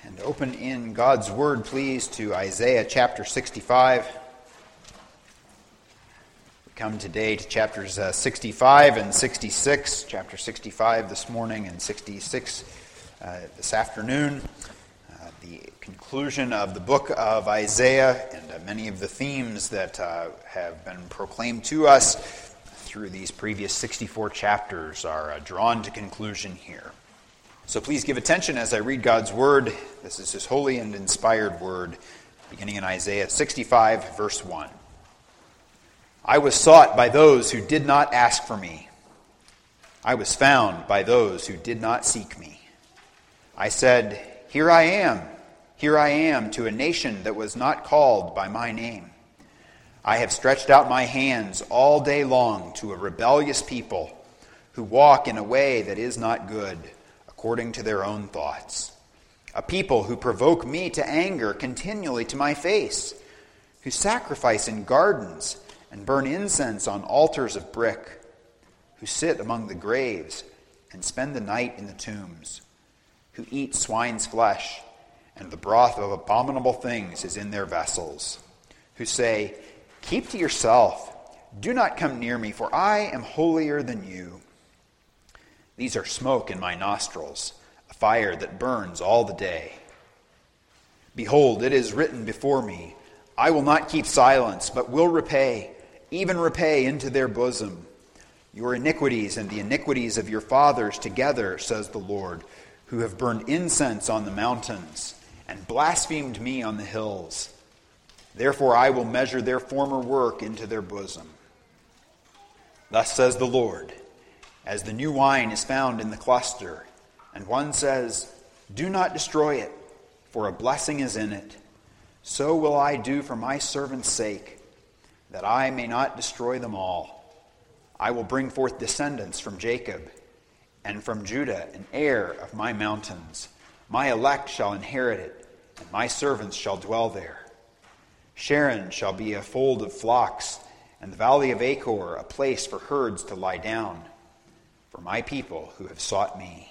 And open in God's Word, please, to Isaiah chapter 65. We come today to chapters 65 and 66. Chapter 65 this morning and 66 this afternoon. The conclusion of the book of Isaiah and many of the themes that have been proclaimed to us through these previous 64 chapters are drawn to conclusion here. So please give attention as I read God's Word. This is His holy and inspired Word, beginning in Isaiah 65, verse 1. I was sought by those who did not ask for me. I was found by those who did not seek me. I said, Here I am, to a nation that was not called by my name. I have stretched out my hands all day long to a rebellious people who walk in a way that is not good, according to their own thoughts. A people who provoke me to anger continually to my face, who sacrifice in gardens and burn incense on altars of brick, who sit among the graves and spend the night in the tombs, who eat swine's flesh, and the broth of abominable things is in their vessels, who say, Keep to yourself, do not come near me, for I am holier than you. These are smoke in my nostrils, a fire that burns all the day. Behold, it is written before me, I will not keep silence, but will repay, even repay into their bosom. Your iniquities and the iniquities of your fathers together, says the Lord, who have burned incense on the mountains and blasphemed me on the hills. Therefore I will measure their former work into their bosom. Thus says the Lord, as the new wine is found in the cluster, and one says, Do not destroy it, for a blessing is in it, so will I do for my servant's sake, that I may not destroy them all. I will bring forth descendants from Jacob, and from Judah an heir of my mountains. My elect shall inherit it, and my servants shall dwell there. Sharon shall be a fold of flocks, and the valley of Achor a place for herds to lie down, for my people who have sought me.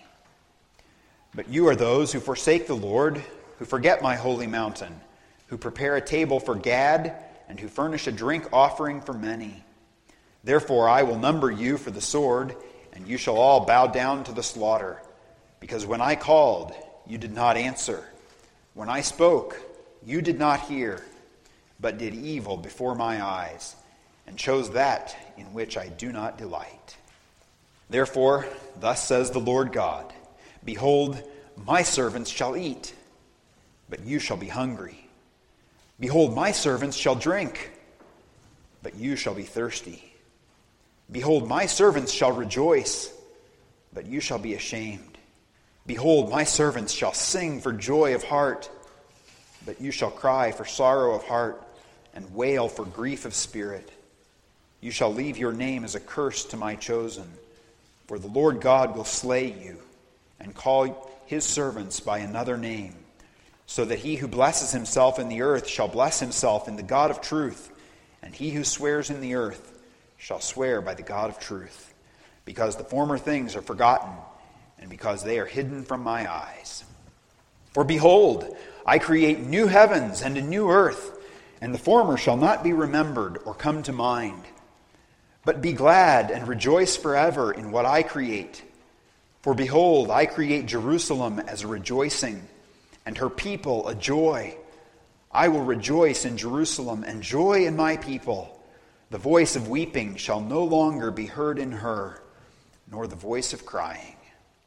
But you are those who forsake the Lord, who forget my holy mountain, who prepare a table for Gad, and who furnish a drink offering for many. Therefore I will number you for the sword, and you shall all bow down to the slaughter. Because when I called, you did not answer. When I spoke, you did not hear, but did evil before my eyes, and chose that in which I do not delight. Therefore, thus says the Lord God, Behold, my servants shall eat, but you shall be hungry. Behold, my servants shall drink, but you shall be thirsty. Behold, my servants shall rejoice, but you shall be ashamed. Behold, my servants shall sing for joy of heart, but you shall cry for sorrow of heart, and wail for grief of spirit. You shall leave your name as a curse to my chosen, for the Lord God will slay you, and call his servants by another name, so that he who blesses himself in the earth shall bless himself in the God of truth, and he who swears in the earth shall swear by the God of truth, because the former things are forgotten, and because they are hidden from my eyes. For behold, I create new heavens and a new earth, and the former shall not be remembered or come to mind. But be glad and rejoice forever in what I create. For behold, I create Jerusalem as a rejoicing, and her people a joy. I will rejoice in Jerusalem and joy in my people. The voice of weeping shall no longer be heard in her, nor the voice of crying.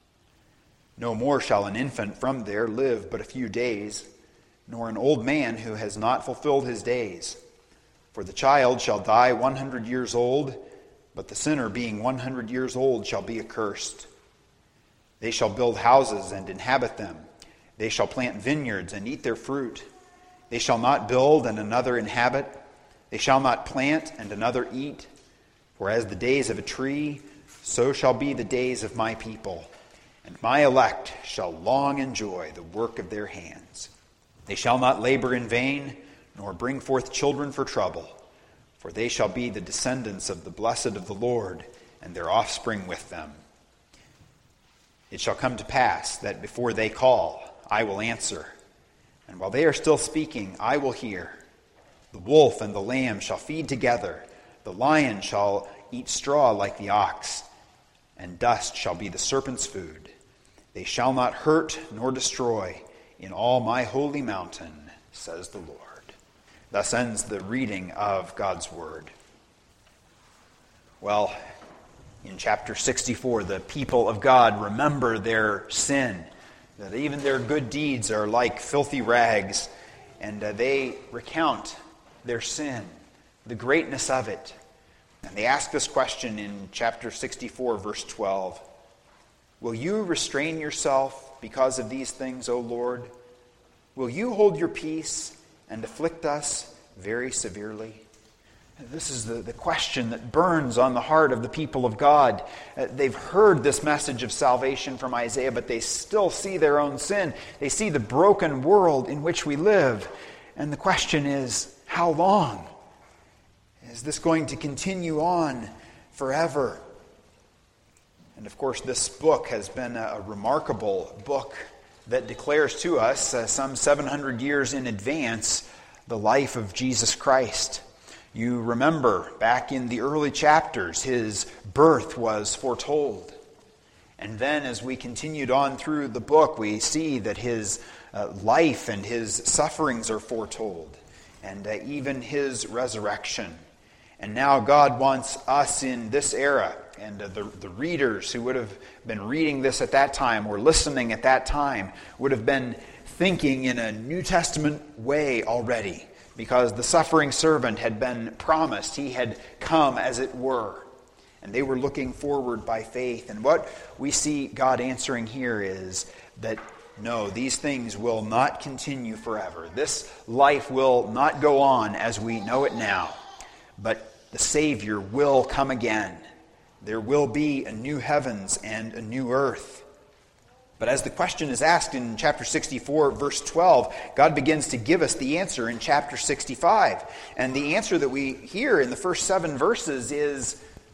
No more shall an infant from there live but a few days, nor an old man who has not fulfilled his days. For the child shall die 100 years old, but the sinner being 100 years old shall be accursed. They shall build houses and inhabit them. They shall plant vineyards and eat their fruit. They shall not build and another inhabit. They shall not plant and another eat. For as the days of a tree, so shall be the days of my people. And my elect shall long enjoy the work of their hands. They shall not labor in vain, nor bring forth children for trouble. For they shall be the descendants of the blessed of the Lord, and their offspring with them. It shall come to pass that before they call, I will answer. while they are still speaking, I will hear. The wolf and the lamb shall feed together. The lion shall eat straw like the ox, and dust shall be the serpent's food. They shall not hurt nor destroy in all my holy mountain, says the Lord. Thus ends the reading of God's word. Well, in chapter 64, the people of God remember their sin, that even their good deeds are like filthy rags, and they recount their sin, the greatness of it. And they ask this question in chapter 64, verse 12. Will you restrain yourself because of these things, O Lord? Will you hold your peace and afflict us very severely? This is the question that burns on the heart of the people of God. They've heard this message of salvation from Isaiah, but they still see their own sin. They see the broken world in which we live. And the question is, how long? Is this going to continue on forever? And of course, this book has been a remarkable book that declares to us, some 700 years in advance, the life of Jesus Christ. You remember back in the early chapters, his birth was foretold. And then as we continued on through the book, we see that his life and his sufferings are foretold, and even his resurrection. And now God wants us in this era, and the readers who would have been reading this at that time or listening at that time would have been thinking in a New Testament way already, because the suffering servant had been promised. He had come, as it were. And they were looking forward by faith. And what we see God answering here is that, no, these things will not continue forever. This life will not go on as we know it now. But the Savior will come again. There will be a new heavens and a new earth. But as the question is asked in chapter 64, verse 12, God begins to give us the answer in chapter 65. And the answer that we hear in the first 7 verses is,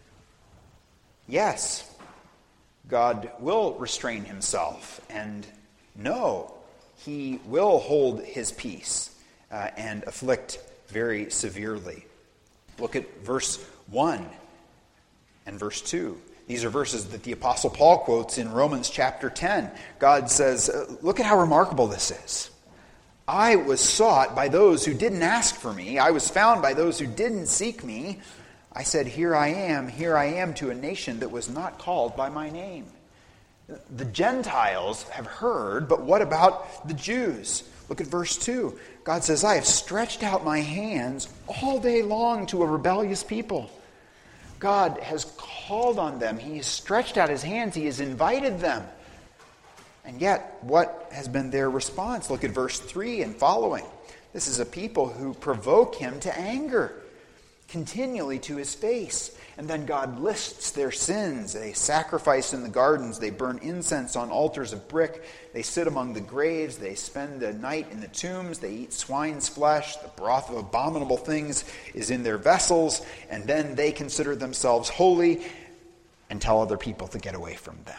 yes, God will restrain himself. And no, he will hold his peace and afflict very severely. Look at verse 1 and verse 2. These are verses that the Apostle Paul quotes in Romans chapter 10. God says, look at how remarkable this is. I was sought by those who didn't ask for me. I was found by those who didn't seek me. I said, here I am to a nation that was not called by my name. The Gentiles have heard, but what about the Jews? Look at verse 2. God says, I have stretched out my hands all day long to a rebellious people. God has called on them. He has stretched out his hands. He has invited them. And yet, what has been their response? Look at verse 3 and following. This is a people who provoke him to anger continually to his face. And then God lists their sins. They sacrifice in the gardens. They burn incense on altars of brick. They sit among the graves. They spend the night in the tombs. They eat swine's flesh. The broth of abominable things is in their vessels. And then they consider themselves holy and tell other people to get away from them.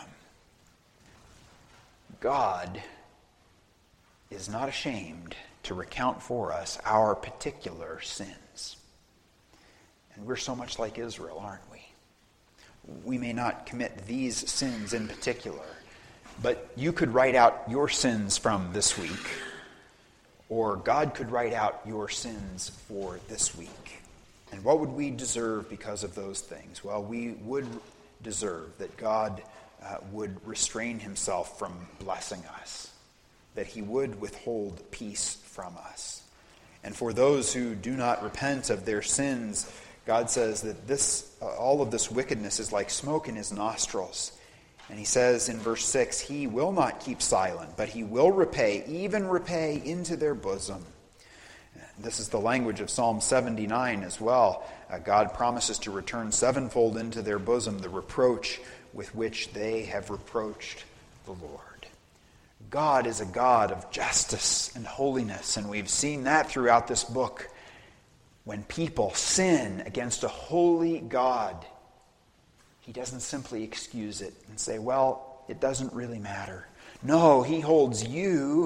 God is not ashamed to recount for us our particular sins. And we're so much like Israel, aren't we? We may not commit these sins in particular, but you could write out your sins from this week, or God could write out your sins for this week. And what would we deserve because of those things? Well, we would deserve that God would restrain himself from blessing us, that he would withhold peace from us. And for those who do not repent of their sins, God says that all of this wickedness is like smoke in his nostrils. And he says in verse 6, he will not keep silent, but he will repay, even repay into their bosom. This is the language of Psalm 79 as well. God promises to return sevenfold into their bosom the reproach with which they have reproached the Lord. God is a God of justice and holiness, and we've seen that throughout this book. When people sin against a holy God, he doesn't simply excuse it and say, well, it doesn't really matter. No, he holds you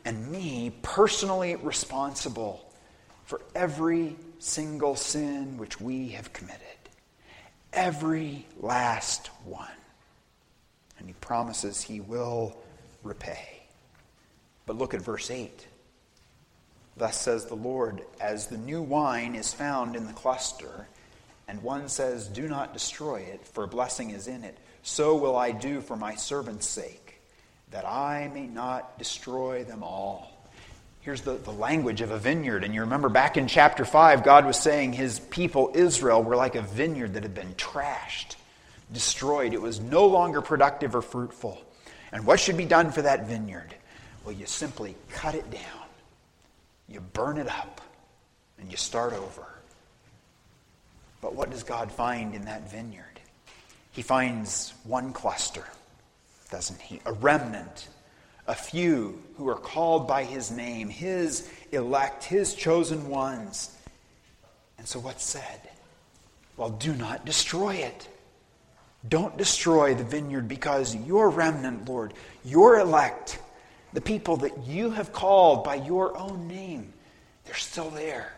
and me personally responsible for every single sin which we have committed. Every last one. And he promises he will repay. But look at verse 8. Thus says the Lord, as the new wine is found in the cluster, and one says, do not destroy it, for a blessing is in it, so will I do for my servant's sake, that I may not destroy them all. Here's the language of a vineyard. And you remember back in chapter 5, God was saying his people, Israel, were like a vineyard that had been trashed, destroyed. It was no longer productive or fruitful. And what should be done for that vineyard? Well, you simply cut it down. You burn it up. And you start over. But what does God find in that vineyard? He finds one cluster, doesn't he? A remnant. A few who are called by his name, his elect, his chosen ones. And so what's said? Well, do not destroy it. Don't destroy the vineyard, because your remnant, Lord, your elect, the people that you have called by your own name, they're still there.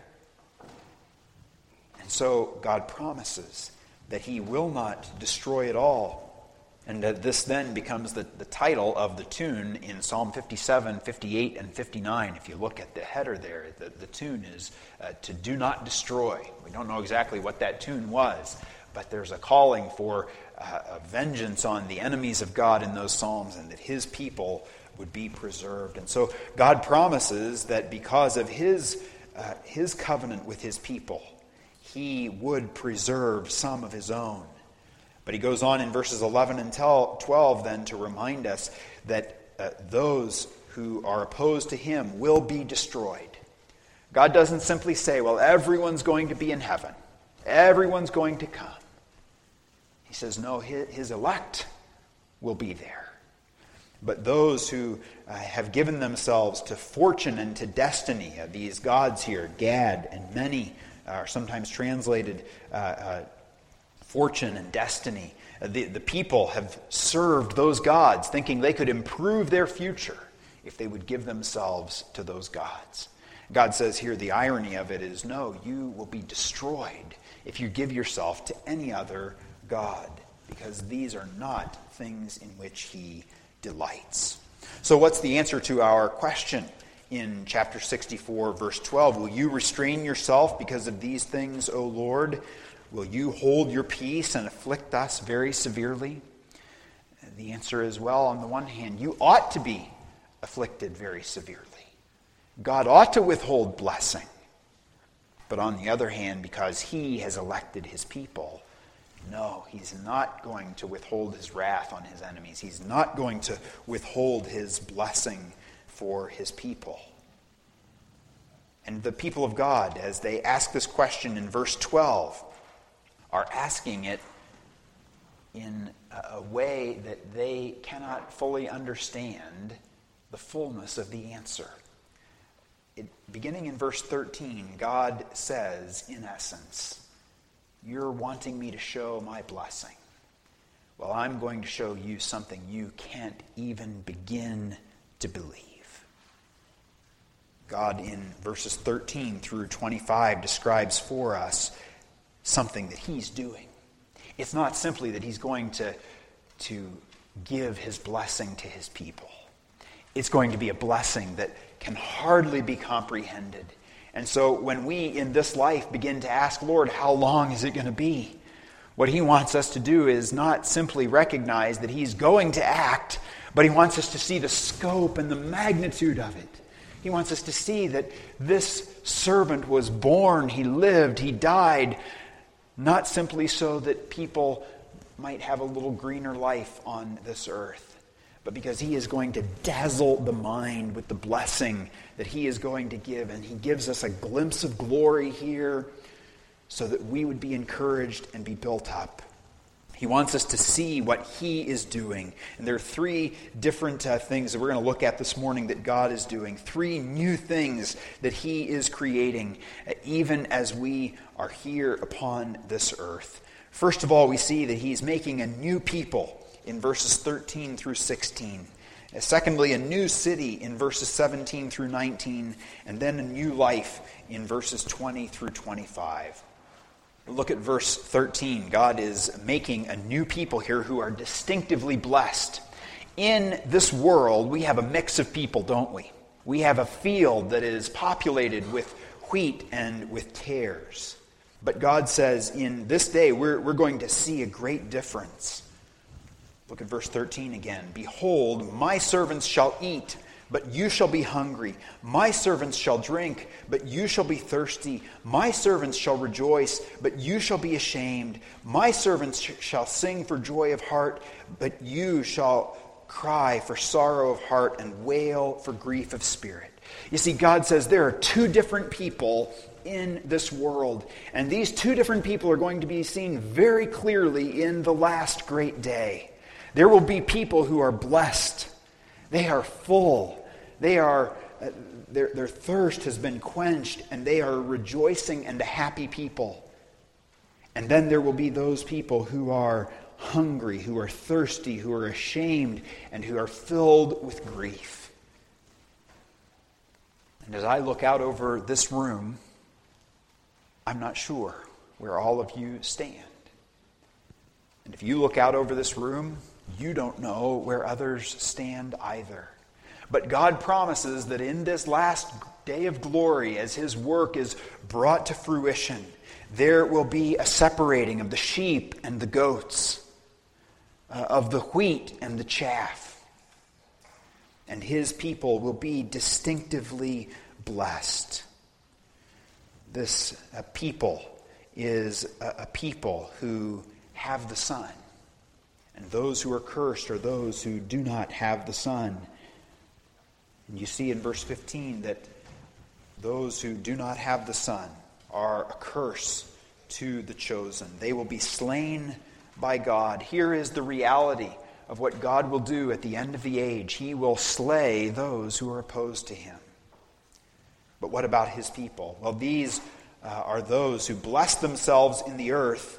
And so God promises that he will not destroy it all. And this then becomes the title of the tune in Psalm 57, 58, and 59. If you look at the header there, the tune is to do not destroy. We don't know exactly what that tune was, but there's a calling for a vengeance on the enemies of God in those psalms, and that his people would be preserved. And so God promises that because of his covenant with his people, he would preserve some of his own. But he goes on in verses 11 and 12 then to remind us that those who are opposed to him will be destroyed. God doesn't simply say, well, everyone's going to be in heaven. Everyone's going to come. He says, no, his elect will be there. But those who have given themselves to fortune and to destiny, these gods here, Gad and many, are sometimes translated fortune and destiny. The people have served those gods, thinking they could improve their future if they would give themselves to those gods. God says here the irony of it is, no, you will be destroyed if you give yourself to any other god, because these are not things in which he delights. So what's the answer to our question in chapter 64, verse 12? Will you restrain yourself because of these things, O Lord? Will you hold your peace and afflict us very severely? The answer is, well, on the one hand, you ought to be afflicted very severely. God ought to withhold blessing. But on the other hand, because he has elected his people, no, he's not going to withhold his wrath on his enemies. He's not going to withhold his blessing for his people. And the people of God, as they ask this question in verse 12, are asking it in a way that they cannot fully understand the fullness of the answer. Beginning in verse 13, God says, in essence, you're wanting me to show my blessing. Well, I'm going to show you something you can't even begin to believe. God in verses 13 through 25 describes for us something that he's doing. It's not simply that he's going to give his blessing to his people. It's going to be a blessing that can hardly be comprehended. And so when we in this life begin to ask, Lord, how long is it going to be? What he wants us to do is not simply recognize that he's going to act, but he wants us to see the scope and the magnitude of it. He wants us to see that this servant was born, he lived, he died, not simply so that people might have a little greener life on this earth, but because he is going to dazzle the mind with the blessing that he is going to give. And he gives us a glimpse of glory here so that we would be encouraged and be built up. He wants us to see what he is doing. And there are three different things that we're going to look at this morning that God is doing. Three new things that he is creating, even as we are here upon this earth. First of all, we see that he's making a new people in verses 13 through 16. Secondly, a new city in verses 17 through 19, and then a new life in verses 20 through 25. Look at verse 13. God is making a new people here who are distinctively blessed. In this world, we have a mix of people, don't we? We have a field that is populated with wheat and with tares. But God says in this day, we're going to see a great difference. Look at verse 13 again. Behold, my servants shall eat, but you shall be hungry. My servants shall drink, but you shall be thirsty. My servants shall rejoice, but you shall be ashamed. My servants shall sing for joy of heart, but you shall cry for sorrow of heart and wail for grief of spirit. You see, God says there are two different people in this world, and these two different people are going to be seen very clearly in the last great day. There will be people who are blessed. They are full. Their thirst has been quenched, and they are rejoicing and a happy people. And then there will be those people who are hungry, who are thirsty, who are ashamed, and who are filled with grief. And as I look out over this room, I'm not sure where all of you stand. And if you look out over this room, you don't know where others stand either. But God promises that in this last day of glory, as His work is brought to fruition, there will be a separating of the sheep and the goats, of the wheat and the chaff. And His people will be distinctively blessed. This people is a people who have the Son. And those who are cursed are those who do not have the Son. And you see in verse 15 that those who do not have the Son are a curse to the chosen. They will be slain by God. Here is the reality of what God will do at the end of the age. He will slay those who are opposed to Him. But what about His people? Well, these are those who bless themselves in the earth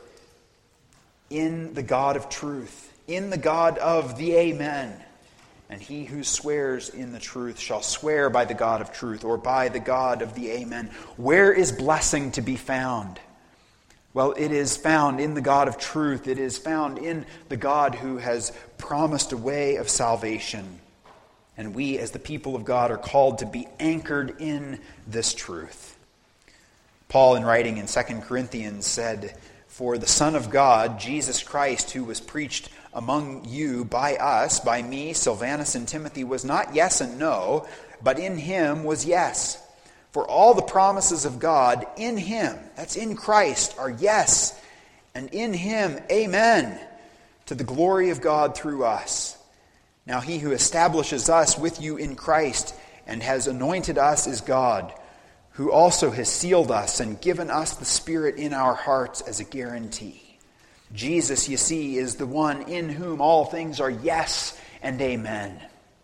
in the God of truth, in the God of the Amen. And he who swears in the truth shall swear by the God of truth, or by the God of the Amen. Where is blessing to be found? Well, it is found in the God of truth. It is found in the God who has promised a way of salvation. And we, as the people of God, are called to be anchored in this truth. Paul, in writing in 2 Corinthians, said, "For the Son of God, Jesus Christ, who was preached among you by us, by me, Silvanus, and Timothy, was not yes and no, but in Him was yes. For all the promises of God in Him," that's in Christ, "are yes, and in Him, amen, to the glory of God through us. Now He who establishes us with you in Christ and has anointed us is God, who also has sealed us and given us the Spirit in our hearts as a guarantee." Jesus, you see, is the one in whom all things are yes and amen.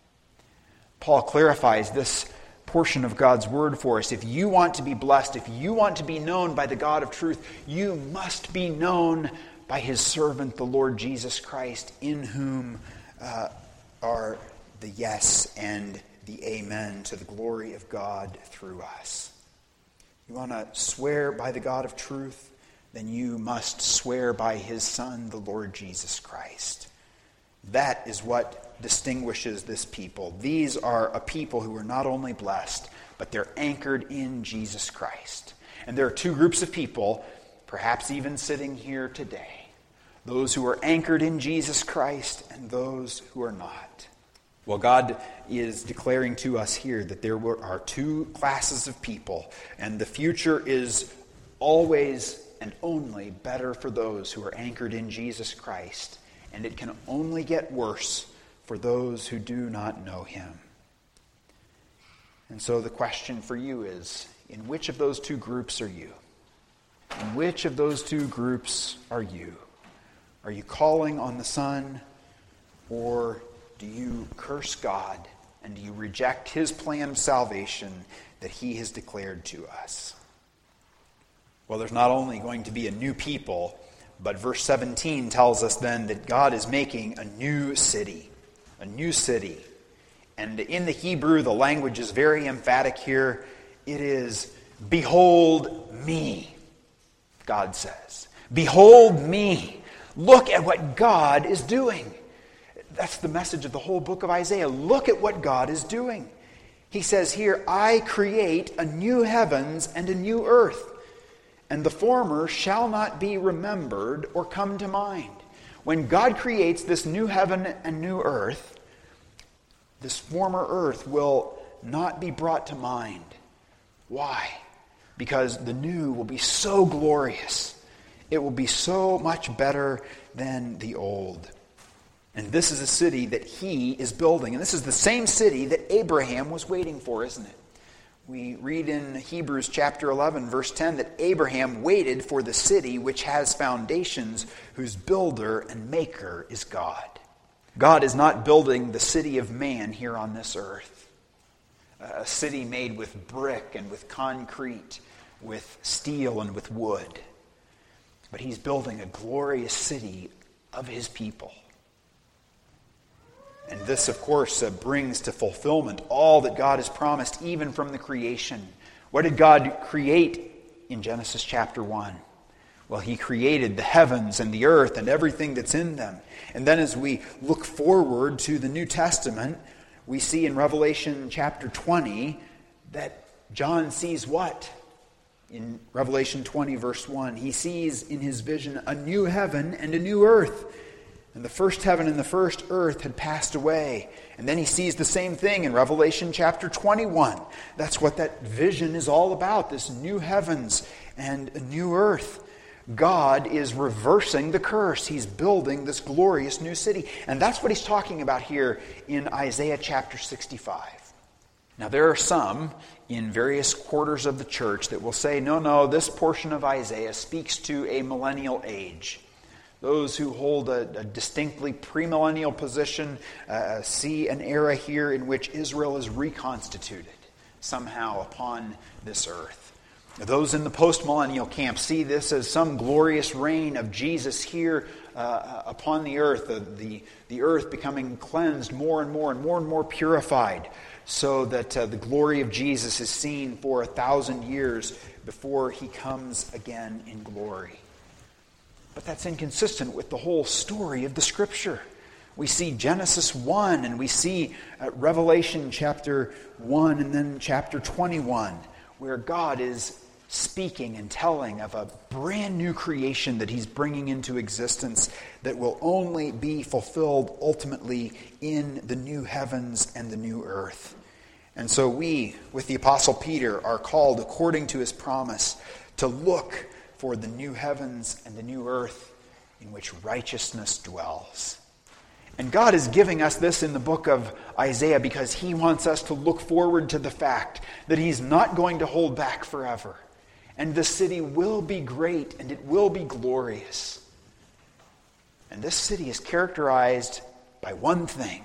Paul clarifies this portion of God's word for us. If you want to be blessed, if you want to be known by the God of truth, you must be known by His servant, the Lord Jesus Christ, in whom are the yes and the amen to the glory of God through us. You want to swear by the God of truth? Then you must swear by His Son, the Lord Jesus Christ. That is what distinguishes this people. These are a people who are not only blessed, but they're anchored in Jesus Christ. And there are two groups of people, perhaps even sitting here today. Those who are anchored in Jesus Christ and those who are not. Well, God is declaring to us here that there are two classes of people, and the future is always and only better for those who are anchored in Jesus Christ. And it can only get worse for those who do not know Him. And so the question for you is, in which of those two groups are you? In which of those two groups are you? Are you calling on the Son, or do you curse God and do you reject His plan of salvation that He has declared to us? Well, there's not only going to be a new people, but verse 17 tells us then that God is making a new city. A new city. And in the Hebrew, the language is very emphatic here. It is, behold me, God says. Behold me. Look at what God is doing. That's the message of the whole book of Isaiah. Look at what God is doing. He says here, I create a new heavens and a new earth, and the former shall not be remembered or come to mind. When God creates this new heaven and new earth, this former earth will not be brought to mind. Why? Because the new will be so glorious. It will be so much better than the old. And this is a city that he is building. And this is the same city that Abraham was waiting for, isn't it? We read in Hebrews chapter 11, verse 10, that Abraham waited for the city which has foundations, whose builder and maker is God. God is not building the city of man here on this earth. A city made with brick and with concrete, with steel and with wood. But he's building a glorious city of his people. And this, of course, brings to fulfillment all that God has promised, even from the creation. What did God create in Genesis chapter 1? Well, he created the heavens and the earth and everything that's in them. And then as we look forward to the New Testament, we see in Revelation chapter 20 that John sees what? In Revelation 20, verse 1, he sees in his vision a new heaven and a new earth. And the first heaven and the first earth had passed away. And then he sees the same thing in Revelation chapter 21. That's what that vision is all about, this new heavens and a new earth. God is reversing the curse. He's building this glorious new city. And that's what he's talking about here in Isaiah chapter 65. Now there are some in various quarters of the church that will say, no, this portion of Isaiah speaks to a millennial age. Those who hold a distinctly premillennial position see an era here in which Israel is reconstituted somehow upon this earth. Those in the postmillennial camp see this as some glorious reign of Jesus here upon the earth, the earth becoming cleansed more and more and more and more purified, so that the glory of Jesus is seen for 1,000 years before he comes again in glory. But that's inconsistent with the whole story of the Scripture. We see Genesis 1 and we see Revelation chapter 1 and then chapter 21, where God is speaking and telling of a brand new creation that he's bringing into existence that will only be fulfilled ultimately in the new heavens and the new earth. And so we, with the Apostle Peter, are called according to his promise to look for the new heavens and the new earth in which righteousness dwells. And God is giving us this in the book of Isaiah because he wants us to look forward to the fact that he's not going to hold back forever. And the city will be great and it will be glorious. And this city is characterized by one thing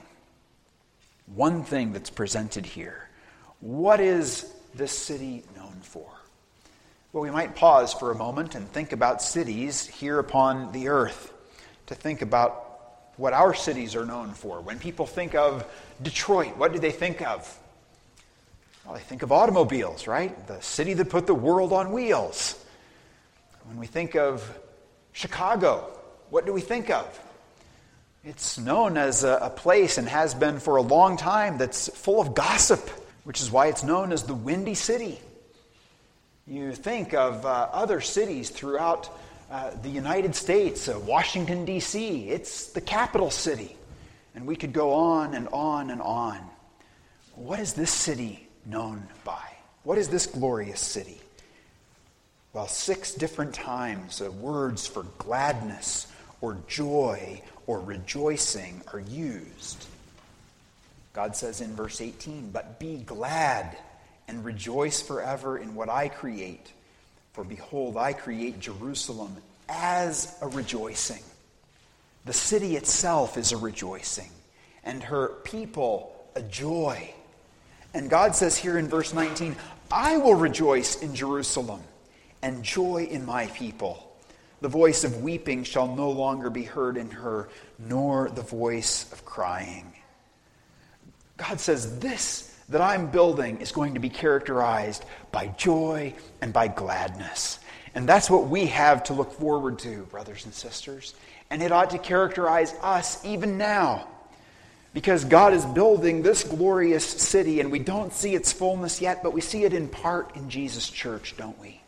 that's presented here. What is this city known for? Well, we might pause for a moment and think about cities here upon the earth, to think about what our cities are known for. When people think of Detroit, what do they think of? Well, they think of automobiles, right? The city that put the world on wheels. When we think of Chicago, what do we think of? It's known as a place, and has been for a long time, that's full of gossip, which is why it's known as the Windy City. You think of other cities throughout the United States, Washington, D.C. It's the capital city. And we could go on and on and on. What is this city known by? What is this glorious city? Well, 6 different times words for gladness or joy or rejoicing are used. God says in verse 18, "But be glad and rejoice forever in what I create. For behold, I create Jerusalem as a rejoicing." The city itself is a rejoicing, and her people a joy. And God says here in verse 19, "I will rejoice in Jerusalem and joy in my people. The voice of weeping shall no longer be heard in her, nor the voice of crying." God says this that I'm building is going to be characterized by joy and by gladness. And that's what we have to look forward to, brothers and sisters. And it ought to characterize us even now. Because God is building this glorious city, and we don't see its fullness yet, but we see it in part in Jesus' church, don't we?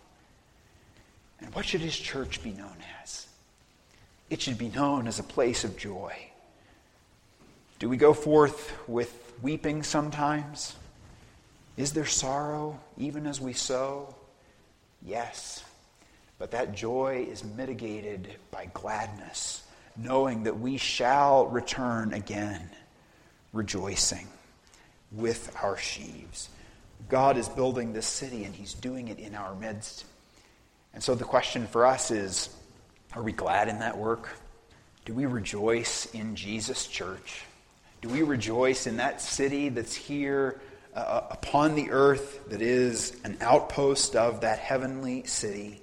And what should his church be known as? It should be known as a place of joy. Do we go forth with weeping sometimes? Is there sorrow even as we sow? Yes. But that joy is mitigated by gladness, knowing that we shall return again, rejoicing with our sheaves. God is building this city, and he's doing it in our midst. And so the question for us is, are we glad in that work? Do we rejoice in Jesus' church? Do we rejoice in that city that's here upon the earth, that is an outpost of that heavenly city?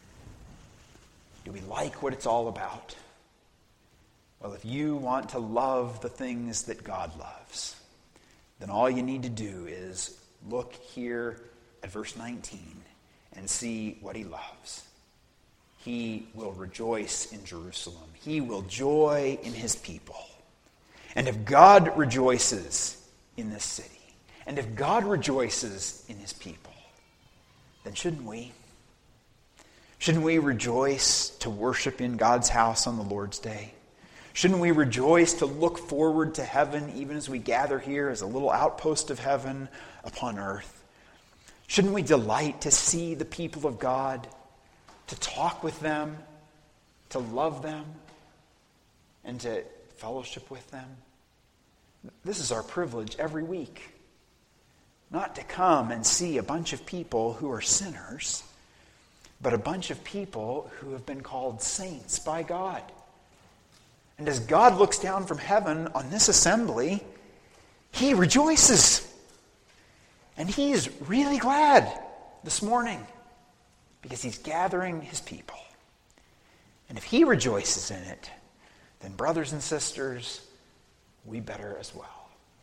Do we like what it's all about? Well, if you want to love the things that God loves, then all you need to do is look here at verse 19 and see what he loves. He will rejoice in Jerusalem. He will joy in his people. And if God rejoices in this city, and if God rejoices in his people, then shouldn't we? Shouldn't we rejoice to worship in God's house on the Lord's Day? Shouldn't we rejoice to look forward to heaven even as we gather here as a little outpost of heaven upon earth? Shouldn't we delight to see the people of God, to talk with them, to love them, and to fellowship with them? This is our privilege every week. Not to come and see a bunch of people who are sinners, but a bunch of people who have been called saints by God. And as God looks down from heaven on this assembly, he rejoices. And he is really glad this morning because he's gathering his people. And if he rejoices in it, then brothers and sisters, we better as well.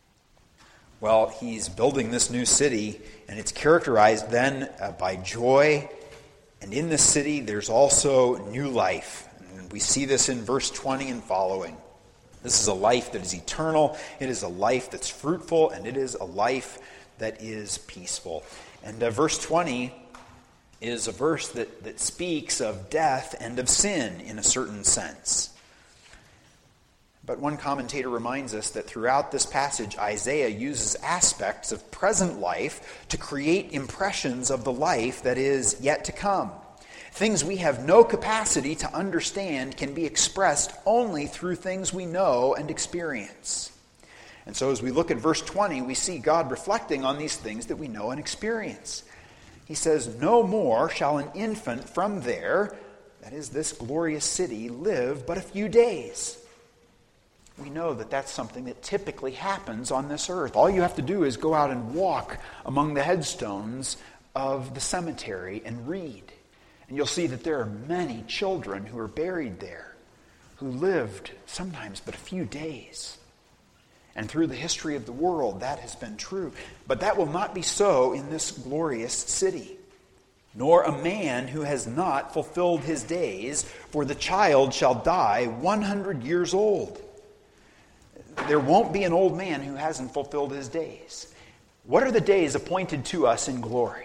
Well, he's building this new city, and it's characterized then by joy. And in this city, there's also new life. And we see this in verse 20 and following. This is a life that is eternal. It is a life that's fruitful, and it is a life that is peaceful. And verse 20 is a verse that speaks of death and of sin in a certain sense. But one commentator reminds us that throughout this passage, Isaiah uses aspects of present life to create impressions of the life that is yet to come. Things we have no capacity to understand can be expressed only through things we know and experience. And so as we look at verse 20, we see God reflecting on these things that we know and experience. He says, "No more shall an infant from there," that is this glorious city, "live but a few days." We know that that's something that typically happens on this earth. All you have to do is go out and walk among the headstones of the cemetery and read. And you'll see that there are many children who are buried there, who lived sometimes but a few days. And through the history of the world, that has been true. But that will not be so in this glorious city. Nor a man who has not fulfilled his days, for the child shall die 100 years old. There won't be an old man who hasn't fulfilled his days. What are the days appointed to us in glory?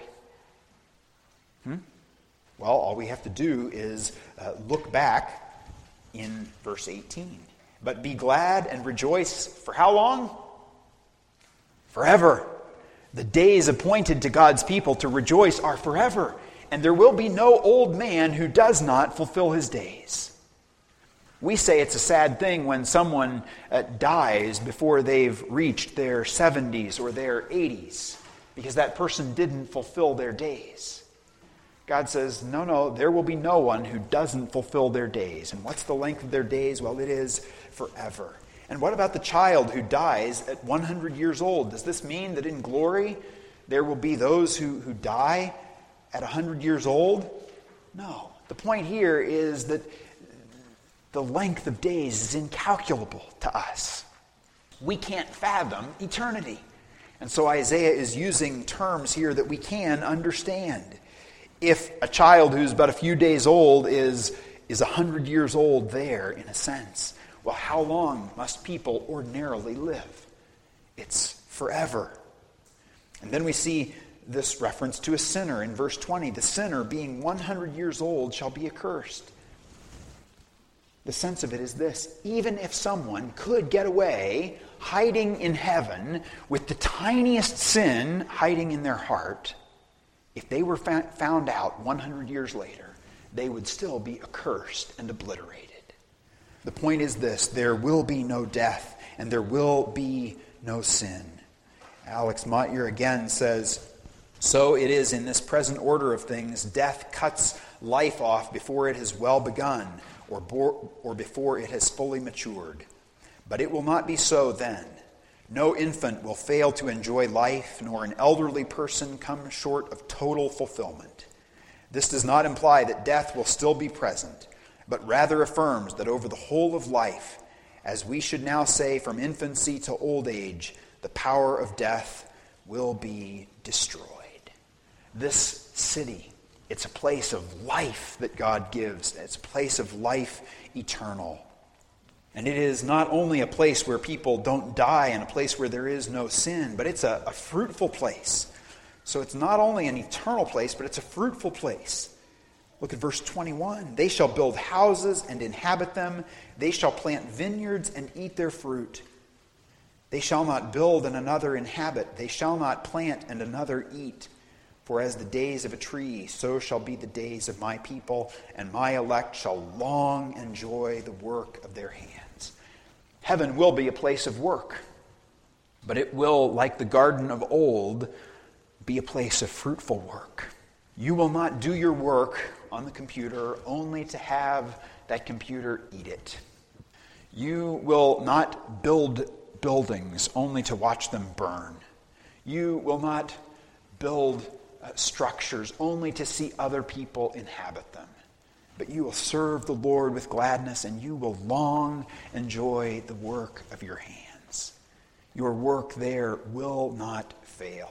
Well, all we have to do is look back in verse 18. But be glad and rejoice for how long? Forever. The days appointed to God's people to rejoice are forever. And there will be no old man who does not fulfill his days. We say it's a sad thing when someone dies before they've reached their 70s or their 80s because that person didn't fulfill their days. God says, no, there will be no one who doesn't fulfill their days. And what's the length of their days? Well, it is forever. And what about the child who dies at 100 years old? Does this mean that in glory there will be those who die at 100 years old? No. The point here is that the length of days is incalculable to us. We can't fathom eternity. And so Isaiah is using terms here that we can understand. If a child who's but a few days old is 100 years old there, in a sense, well, how long must people ordinarily live? It's forever. And then we see this reference to a sinner in verse 20. The sinner, being 100 years old, shall be accursed. The sense of it is this: even if someone could get away hiding in heaven with the tiniest sin hiding in their heart, if they were found out 100 years later, they would still be accursed and obliterated. The point is this: there will be no death and there will be no sin. Alex Motyer again says, so it is in this present order of things, death cuts life off before it has well begun, or before it has fully matured. But it will not be so then. No infant will fail to enjoy life, nor an elderly person come short of total fulfillment. This does not imply that death will still be present, but rather affirms that over the whole of life, as we should now say from infancy to old age, the power of death will be destroyed. This city, it's a place of life that God gives. It's a place of life eternal. And it is not only a place where people don't die and a place where there is no sin, but it's a fruitful place. So it's not only an eternal place, but it's a fruitful place. Look at verse 21. They shall build houses and inhabit them. They shall plant vineyards and eat their fruit. They shall not build and another inhabit. They shall not plant and another eat. For as the days of a tree, so shall be the days of my people, and my elect shall long enjoy the work of their hands. Heaven will be a place of work, but it will, like the garden of old, be a place of fruitful work. You will not do your work on the computer only to have that computer eat it. You will not build buildings only to watch them burn. You will not build structures only to see other people inhabit them. But you will serve the Lord with gladness, and you will long enjoy the work of your hands. Your work there will not fail,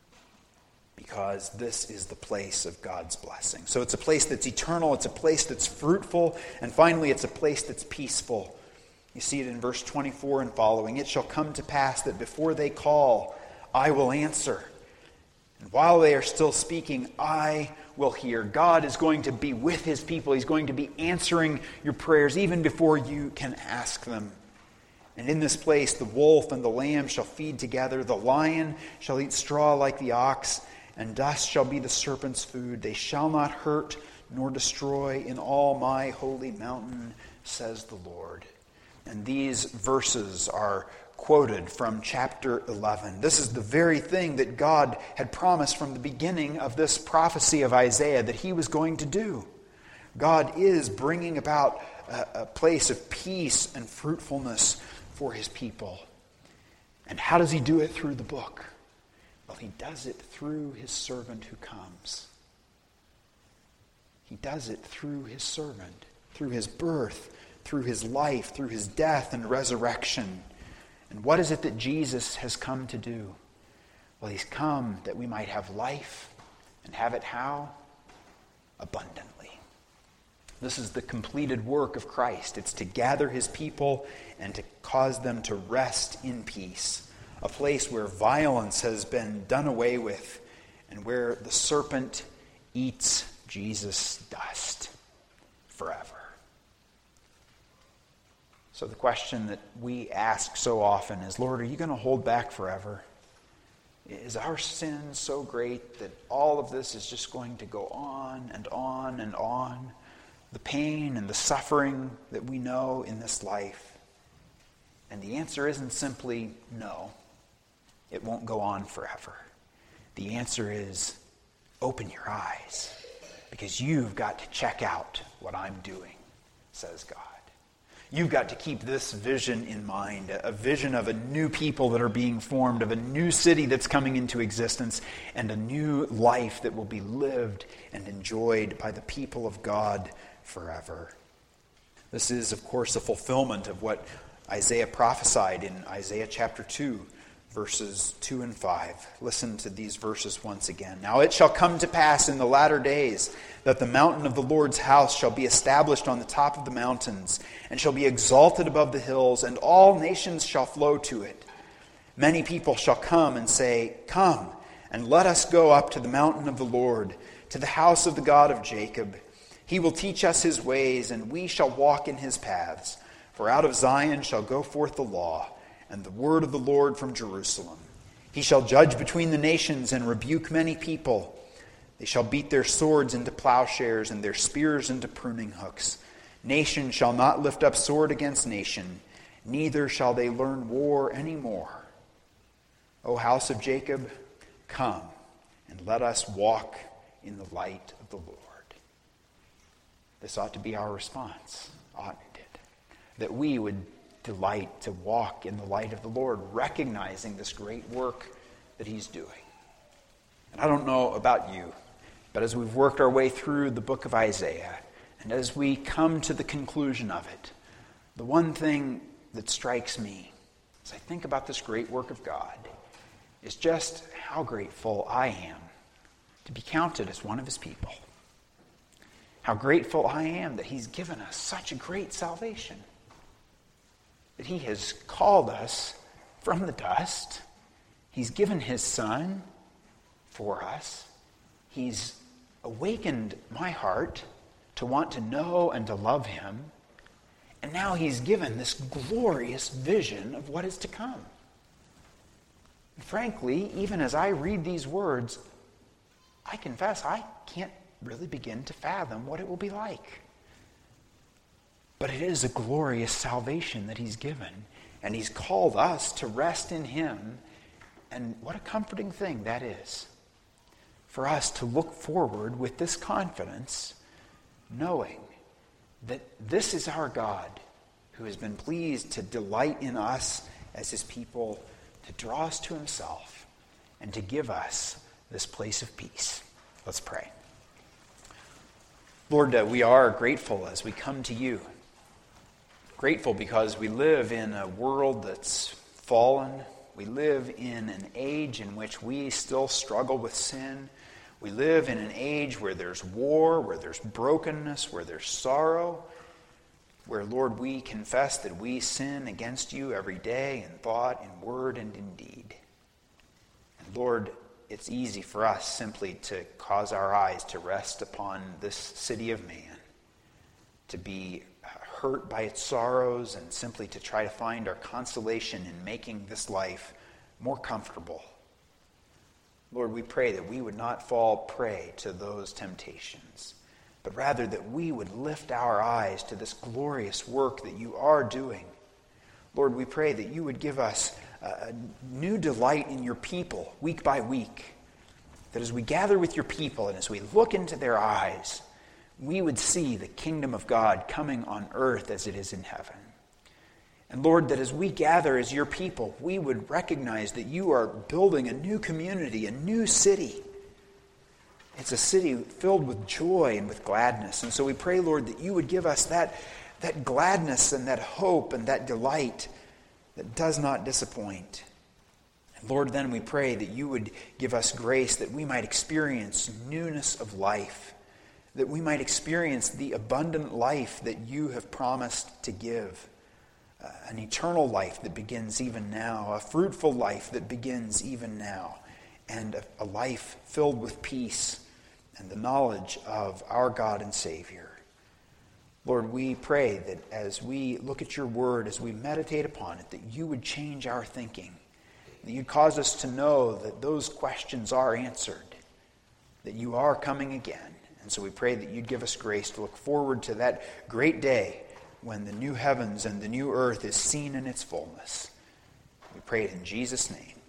because this is the place of God's blessing. So it's a place that's eternal, it's a place that's fruitful, and finally it's a place that's peaceful. You see it in verse 24 and following. It shall come to pass that before they call, I will answer. And while they are still speaking, I will hear. God is going to be with his people. He's going to be answering your prayers even before you can ask them. And in this place, the wolf and the lamb shall feed together. The lion shall eat straw like the ox, and dust shall be the serpent's food. They shall not hurt nor destroy in all my holy mountain, says the Lord. And these verses are quoted from chapter 11. This is the very thing that God had promised from the beginning of this prophecy of Isaiah that he was going to do. God is bringing about a place of peace and fruitfulness for his people. And how does he do it through the book? Well, he does it through his servant who comes. He does it through his servant, through his birth, through his life, through his death and resurrection. And what is it that Jesus has come to do? Well, he's come that we might have life, and have it how? Abundantly. This is the completed work of Christ. It's to gather his people and to cause them to rest in peace. A place where violence has been done away with, and where the serpent eats Jesus' dust forever. So the question that we ask so often is, Lord, are you going to hold back forever? Is our sin so great that all of this is just going to go on and on and on? The pain and the suffering that we know in this life. And the answer isn't simply no. It won't go on forever. The answer is open your eyes, because you've got to check out what I'm doing, says God. You've got to keep this vision in mind, a vision of a new people that are being formed, of a new city that's coming into existence, and a new life that will be lived and enjoyed by the people of God forever. This is, of course, a fulfillment of what Isaiah prophesied in Isaiah chapter 2, verses 2 and 5. Listen to these verses once again. Now it shall come to pass in the latter days that the mountain of the Lord's house shall be established on the top of the mountains, and shall be exalted above the hills, and all nations shall flow to it. Many people shall come and say, Come, and let us go up to the mountain of the Lord, to the house of the God of Jacob. He will teach us his ways, and we shall walk in his paths. For out of Zion shall go forth the law, and the word of the Lord from Jerusalem. He shall judge between the nations and rebuke many people. They shall beat their swords into plowshares and their spears into pruning hooks. Nation shall not lift up sword against nation, neither shall they learn war any more. O house of Jacob, come and let us walk in the light of the Lord. This ought to be our response, oughtn't it? That we would delight to walk in the light of the Lord, recognizing this great work that he's doing. And I don't know about you, but as we've worked our way through the book of Isaiah, and as we come to the conclusion of it, the one thing that strikes me as I think about this great work of God is just how grateful I am to be counted as one of his people. How grateful I am that he's given us such a great salvation. That he has called us from the dust. He's given his Son for us. He's awakened my heart to want to know and to love him. And now he's given this glorious vision of what is to come. And frankly, even as I read these words, I confess I can't really begin to fathom what it will be like. But it is a glorious salvation that he's given, and he's called us to rest in him, and what a comforting thing that is. For us to look forward with this confidence, knowing that this is our God who has been pleased to delight in us as his people, to draw us to himself, and to give us this place of peace. Let's pray. Lord, we are grateful as we come to you. Grateful because we live in a world that's fallen. We live in an age in which we still struggle with sin. We live in an age where there's war, where there's brokenness, where there's sorrow, where, Lord, we confess that we sin against you every day in thought, in word, and in deed. And Lord, it's easy for us simply to cause our eyes to rest upon this city of man, to be hurt by its sorrows, and simply to try to find our consolation in making this life more comfortable. Lord, we pray that we would not fall prey to those temptations, but rather that we would lift our eyes to this glorious work that you are doing. Lord, we pray that you would give us a new delight in your people week by week, that as we gather with your people and as we look into their eyes, we would see the kingdom of God coming on earth as it is in heaven. And Lord, that as we gather as your people, we would recognize that you are building a new community, a new city. It's a city filled with joy and with gladness. And so we pray, Lord, that you would give us that gladness and that hope and that delight that does not disappoint. And Lord, then we pray that you would give us grace that we might experience newness of life, that we might experience the abundant life that you have promised to give, an eternal life that begins even now, a fruitful life that begins even now, and a life filled with peace and the knowledge of our God and Savior. Lord, we pray that as we look at your word, as we meditate upon it, that you would change our thinking, that you'd cause us to know that those questions are answered, that you are coming again. And so we pray that you'd give us grace to look forward to that great day when the new heavens and the new earth is seen in its fullness. We pray it in Jesus' name.